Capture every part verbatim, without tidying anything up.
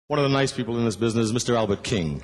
One of the nice people in this business is Mister Albert King.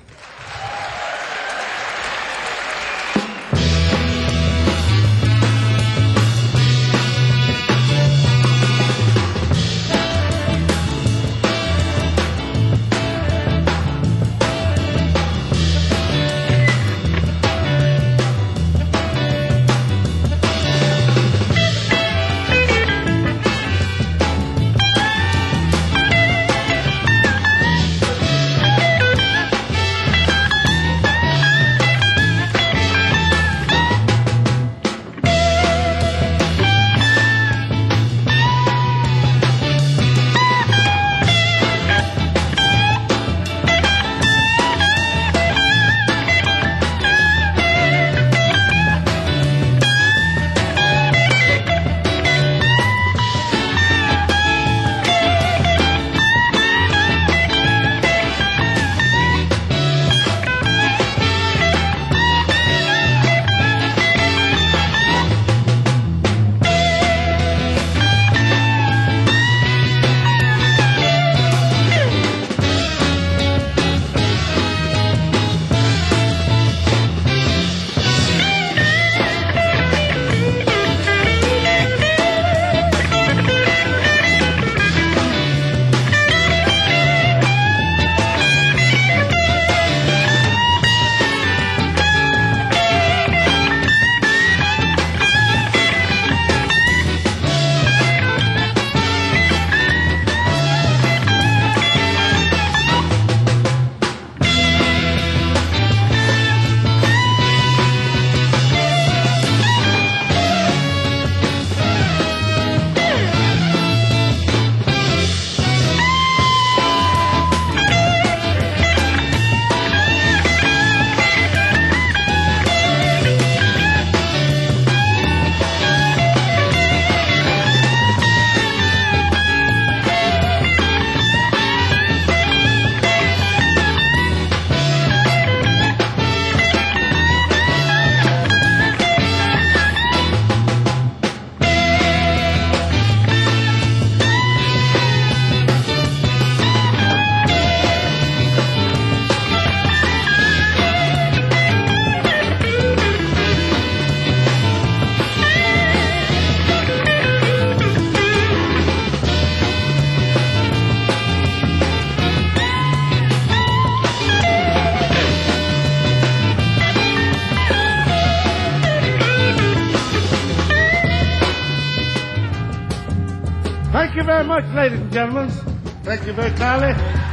Thank you very much, ladies and gentlemen. Thank you very kindly.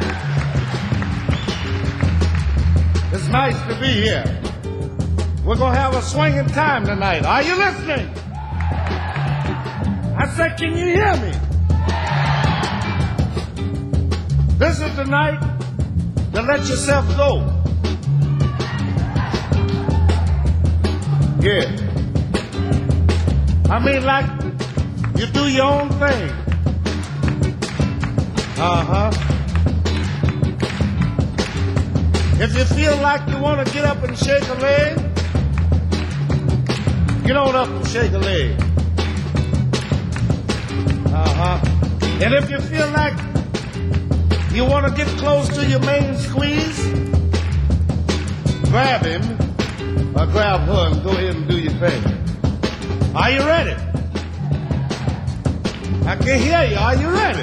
It's nice to be here. We're going to have a swinging time tonight. Are you listening? I said, can you hear me? This is the night to let yourself go. Yeah. I mean, like, you do your own thing. Uh-huh. If you feel like you want to get up and shake a leg, get on up and shake a leg. Uh-huh. And if you feel like you want to get close to your main squeeze, grab him or grab her and go ahead and do your thing. Are you ready? I can hear you. Are you ready?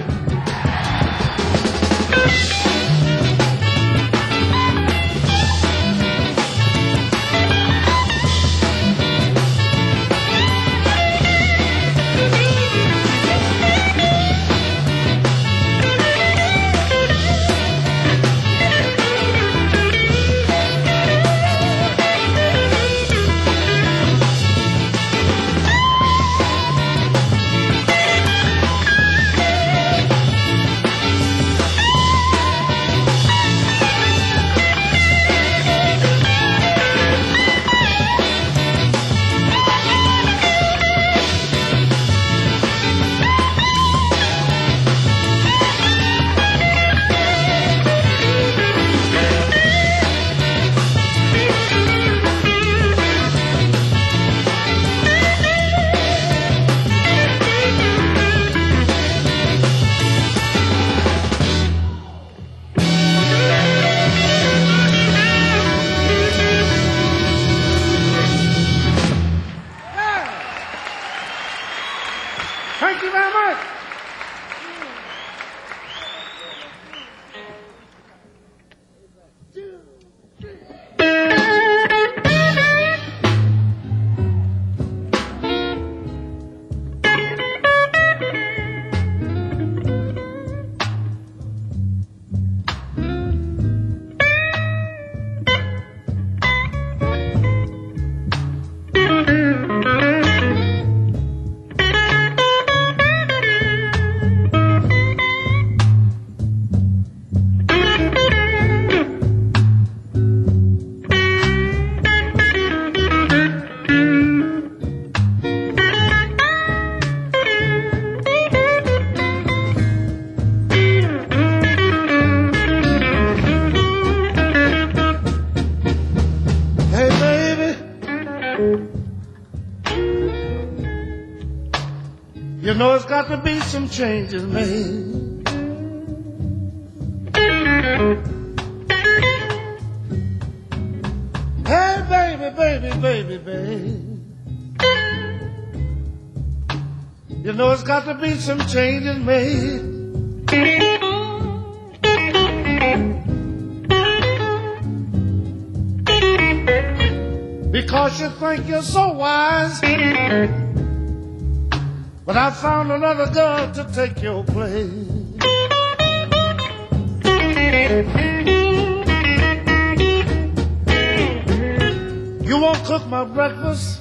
know it's got to be some changes made. Hey, baby, baby, baby, baby. You know it's got to be some changes made. Because you think you're so wise, but I found another girl to take your place. You won't cook my breakfast,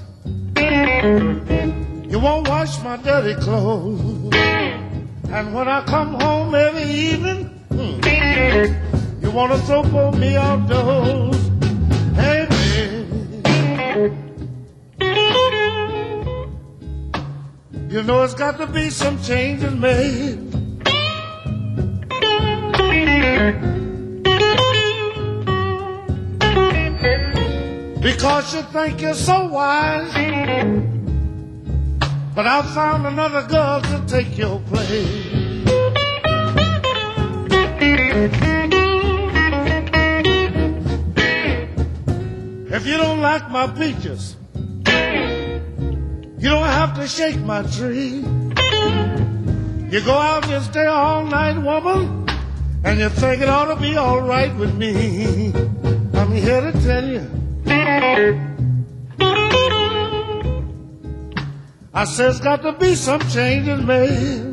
you won't wash my dirty clothes, and when I come home every evening, hmm, you want to throw for me outdoors. Hey, baby, you know it's got to be some changes made. Because you think you're so wise, but I found another girl to take your place. If you don't like my peaches, you don't have to shake my tree. You go out and you stay all night, woman, and you think it ought to be all right with me. I'm here to tell you, I said it's got to be some changes made.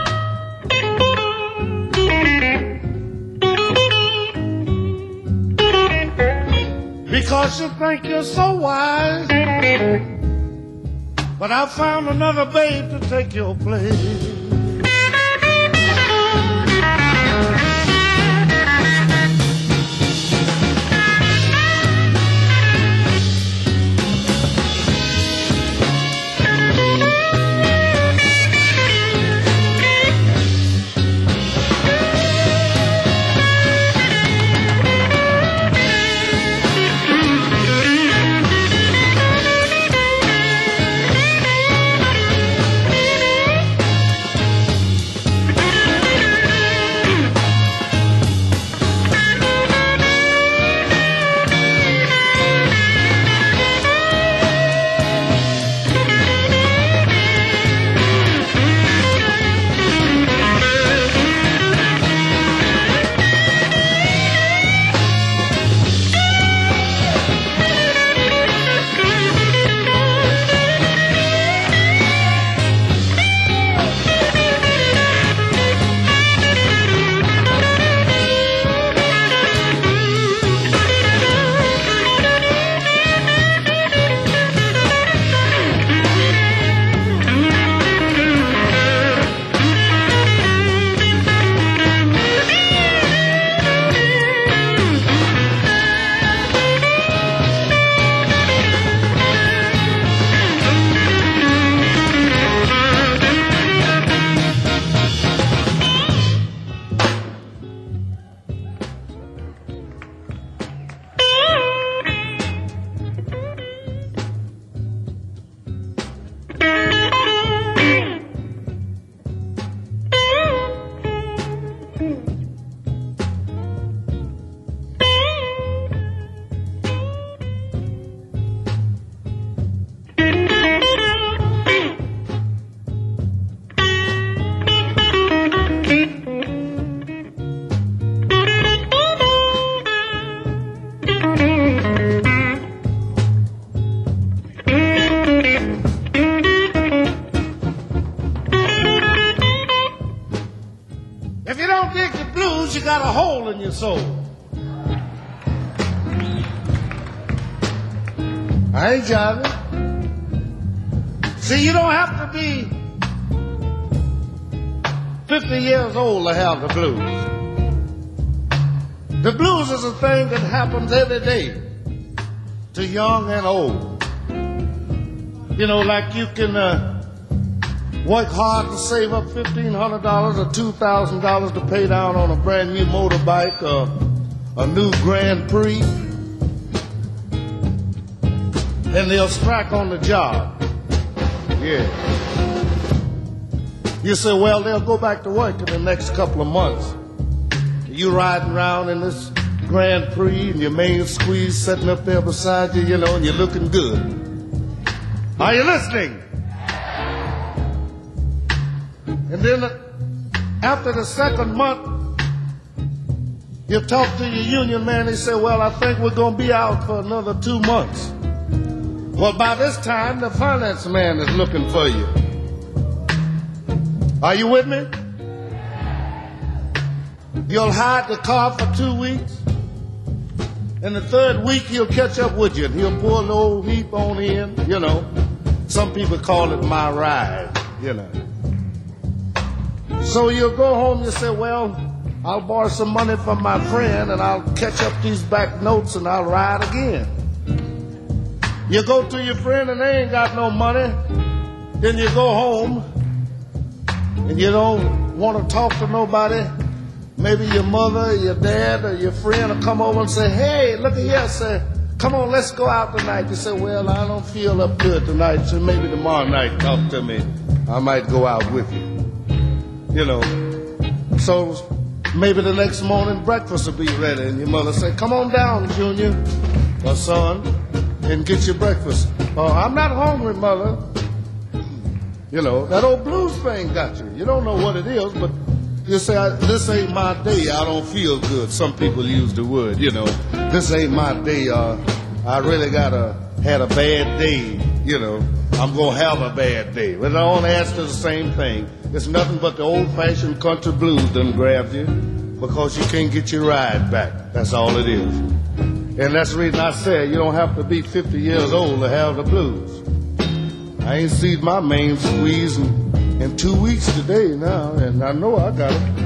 Because you think you're so wise, but I found another babe to take your place. You got a hole in your soul. I ain't jiving. See, you don't have to be fifty years old to have the blues. The blues is a thing that happens every day to young and old. You know, like you can uh, work hard to save up fifteen hundred dollars or two thousand dollars to pay down on a brand new motorbike or a new Grand Prix. And they'll strike on the job. Yeah. You say, well, they'll go back to work in the next couple of months. You riding around in this Grand Prix and your main squeeze sitting up there beside you, you know, and you're looking good. Are you listening? And then after the second month, you talk to your union man, he say, well, I think we're going to be out for another two months. Well, by this time, the finance man is looking for you. Are you with me? You'll hide the car for two weeks. In the third week, he'll catch up with you, and he'll pull the old heap on in, you know. Some people call it my ride, you know. So you'll go home, you say, well, I'll borrow some money from my friend, and I'll catch up these back notes, and I'll ride again. You go to your friend, and they ain't got no money. Then you go home, and you don't want to talk to nobody. Maybe your mother, your dad, or your friend will come over and say, hey, look at here, say, come on, let's go out tonight. You say, well, I don't feel up good tonight, so maybe tomorrow night talk to me. I might go out with you. You know, so maybe the next morning breakfast will be ready, and your mother say, come on down, Junior, or son, and get your breakfast. Oh, I'm not hungry, mother. You know, that old blues thing got you. You don't know what it is, but you say, this ain't my day, I don't feel good. Some people use the word, you know, this ain't my day, uh, I really got a, had a bad day, you know, I'm going to have a bad day. But I only ask for the same thing. It's nothing but the old-fashioned country blues done grabbed you because you can't get your ride back. That's all it is. And that's the reason I said you don't have to be fifty years old to have the blues. I ain't seen my main squeeze in, in two weeks today now, and I know I got it.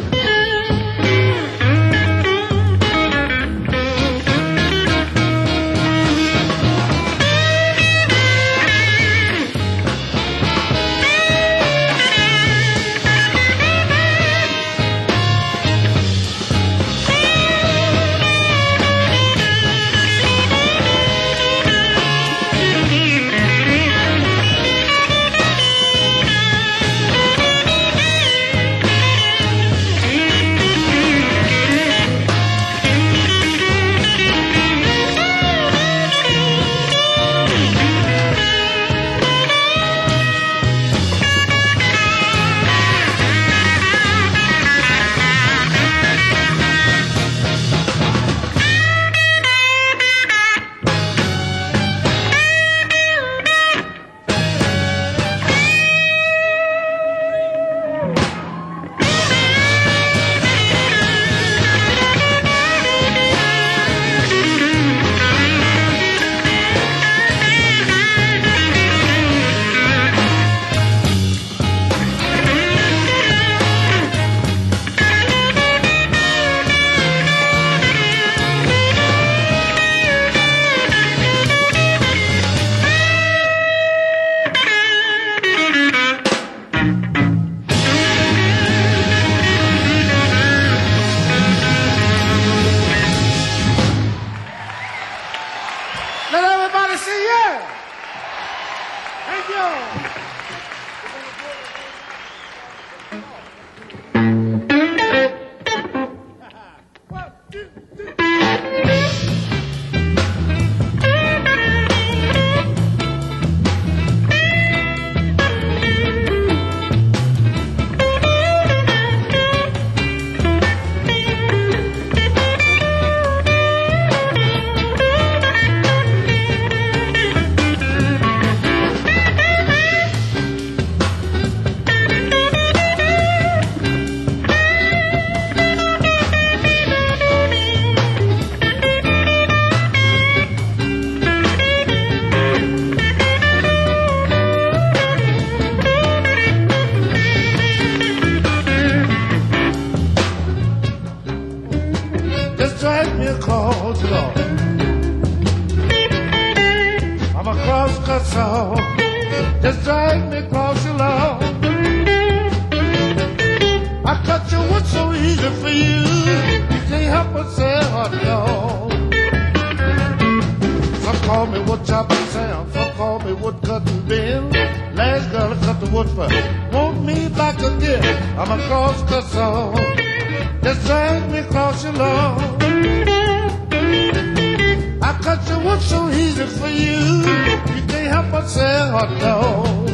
Just drag me across your lawn. I cut your wood so easy for you, you can't help but say, oh no. Some call me wood chopping Sam, some call me wood cutting Ben. Last girl I cut the wood for want me back I'm a cross-cut song. Just drag me across your lawn. I cut your wood so easy for you. You can't help but say hot dog.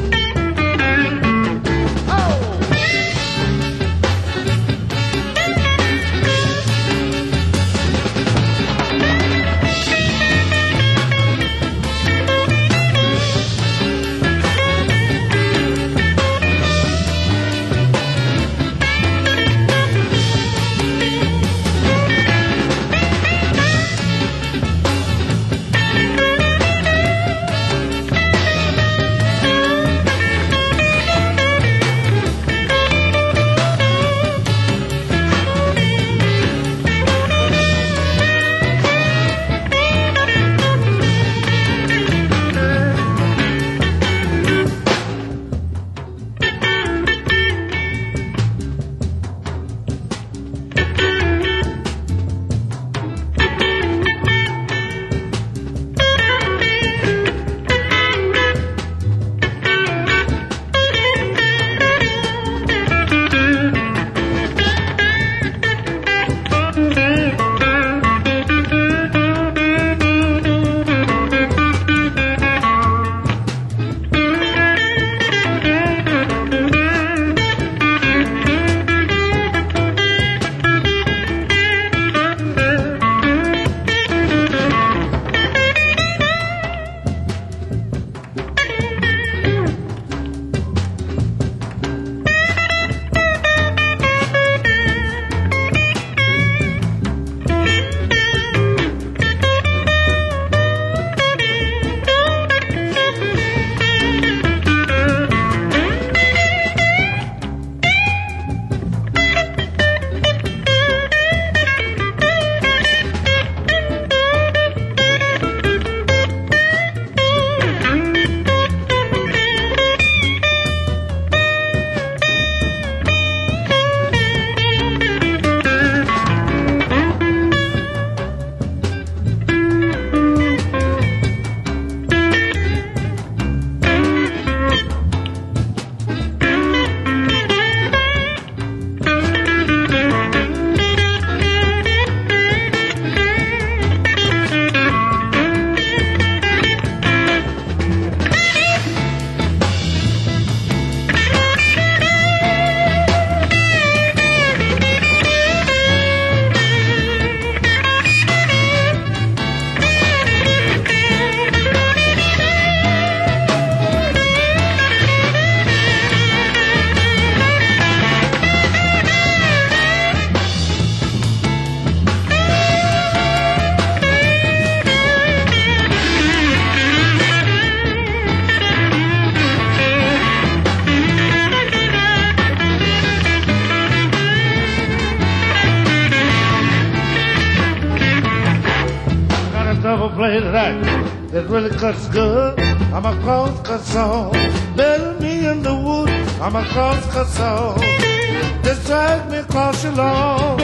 Play that that really cuts good. I'm a cross-cut song. Bury me in the wood. I'm a cross-cut song. Just drag me across your lawn.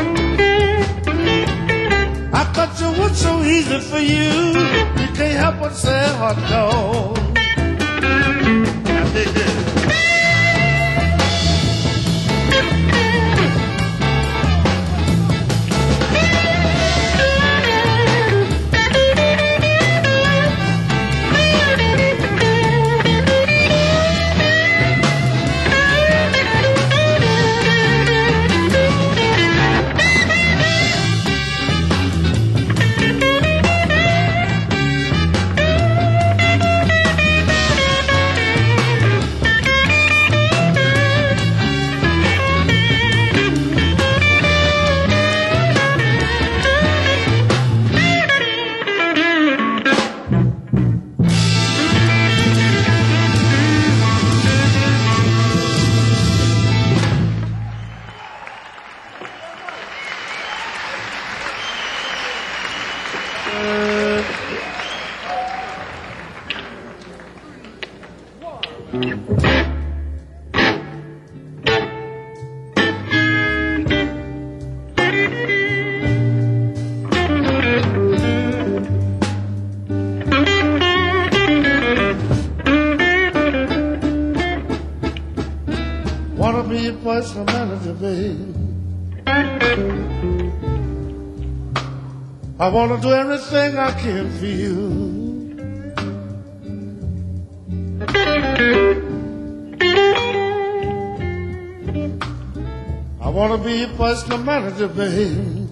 I cut your wood so easy for you. You can't help but say hot dog. I dig it. personal manager, baby. I want to do everything I can for you. I want to be your personal manager, baby.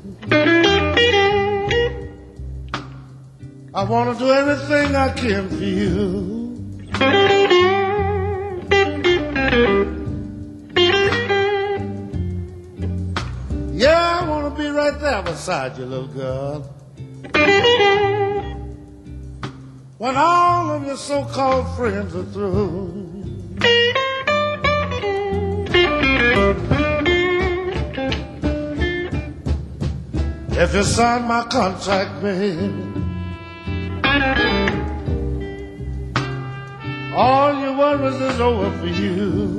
I want to do everything I can for you. Yeah, I want to be right there beside you, little girl. When all of your so-called friends are through. If you sign my contract, baby, all your worries is over for you.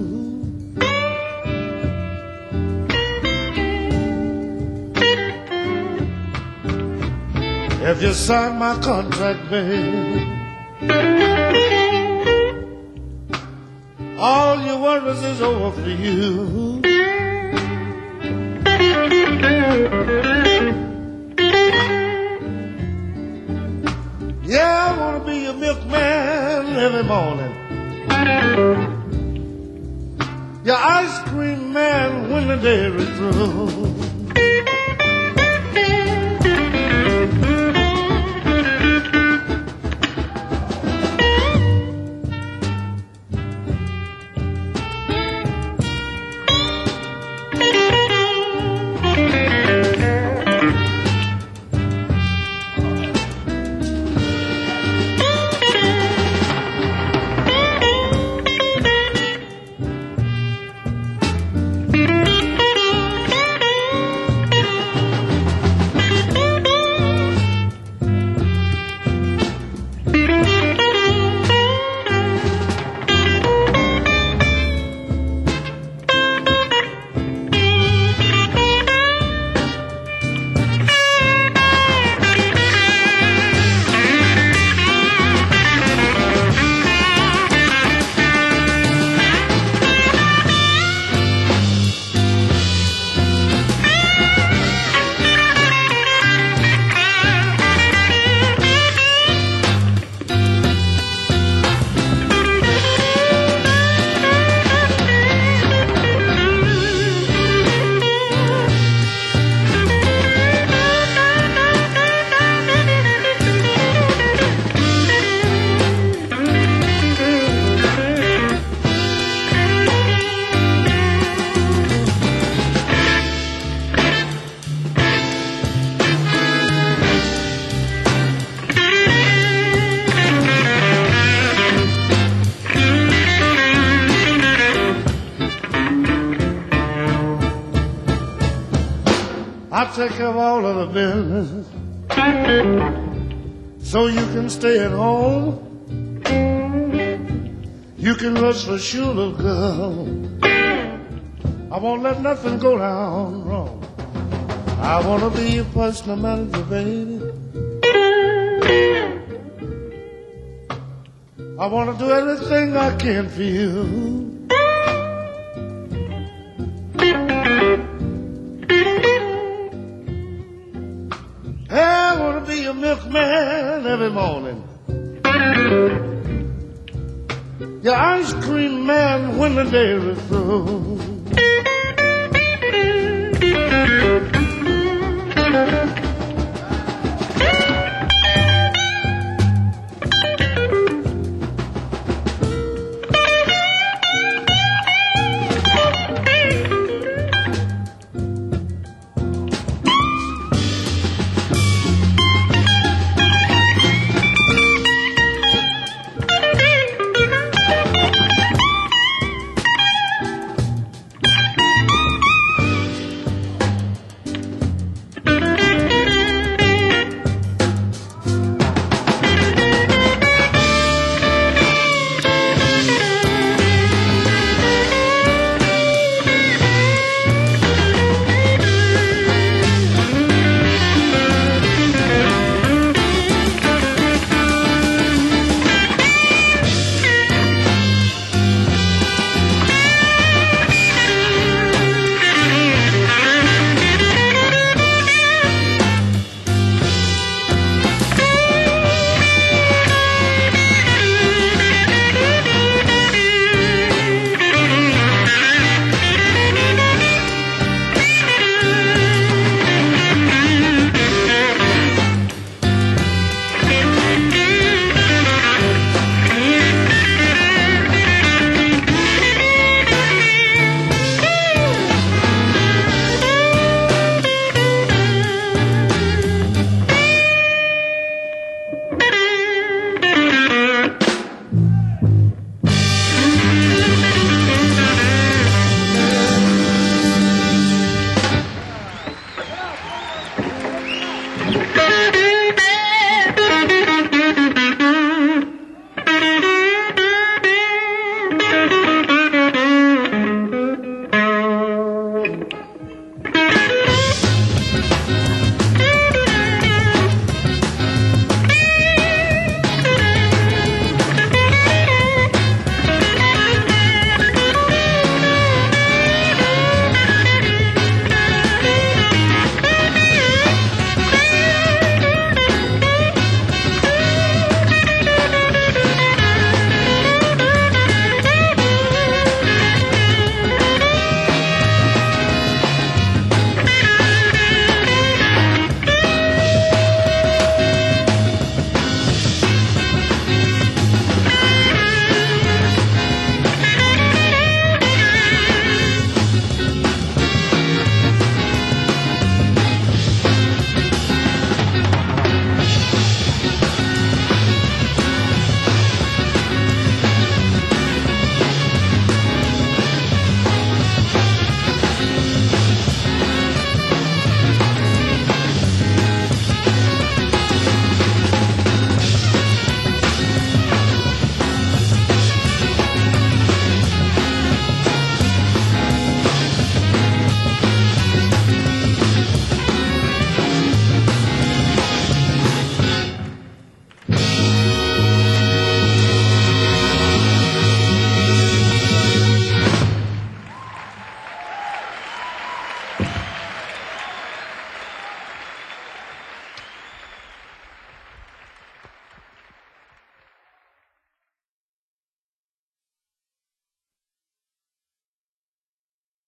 If you sign my contract, baby, all your worries is over for you. Yeah, I want to be your milkman every morning, your ice cream man when the day is through. I take care of all of the business so you can stay at home. You can rush for sure, little girl. I won't let nothing go down wrong. I want to be your personal manager, baby. I want to do everything I can for you. I want to be your milkman every morning, your ice cream man when the day is through.